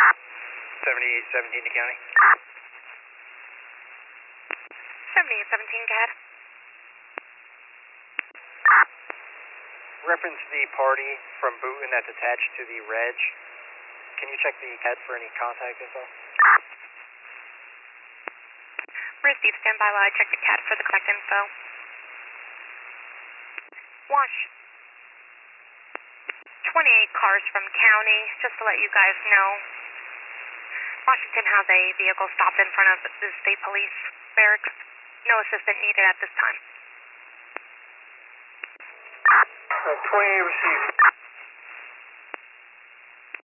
7817 to county. 7817, CAD. Reference the party from Boonton that's attached to the reg. Can you check the CAD for any contact info? Receive, standby while I check the CAD for the correct info. Wash. 28 cars from county, just to let you guys know. Washington has a vehicle stopped in front of the state police barracks. No assistance needed at this time. 28 received.